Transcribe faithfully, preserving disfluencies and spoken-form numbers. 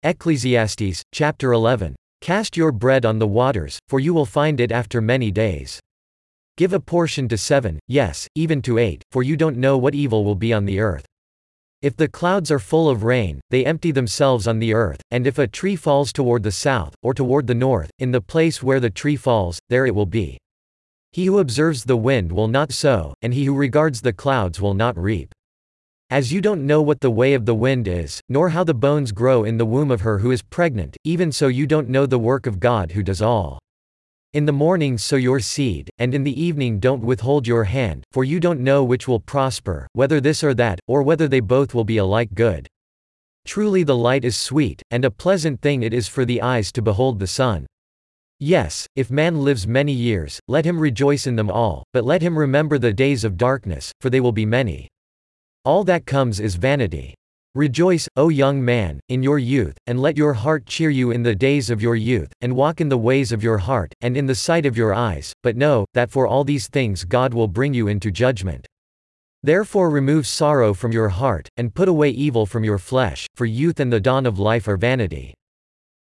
Ecclesiastes, chapter eleven. Cast your bread on the waters, for you will find it after many days. Give a portion to seven, yes, even to eight, for you don't know what evil will be on the earth. If the clouds are full of rain, they empty themselves on the earth, and if a tree falls toward the south, or toward the north, in the place where the tree falls, there it will be. He who observes the wind will not sow, and he who regards the clouds will not reap. As you don't know what the way of the wind is, nor how the bones grow in the womb of her who is pregnant, even so you don't know the work of God who does all. In the morning sow your seed, and in the evening don't withhold your hand, for you don't know which will prosper, whether this or that, or whether they both will be alike good. Truly the light is sweet, and a pleasant thing it is for the eyes to behold the sun. Yes, if man lives many years, let him rejoice in them all, but let him remember the days of darkness, for they will be many. All that comes is vanity. Rejoice, O young man, in your youth, and let your heart cheer you in the days of your youth, and walk in the ways of your heart, and in the sight of your eyes, but know, that for all these things God will bring you into judgment. Therefore remove sorrow from your heart, and put away evil from your flesh, for youth and the dawn of life are vanity.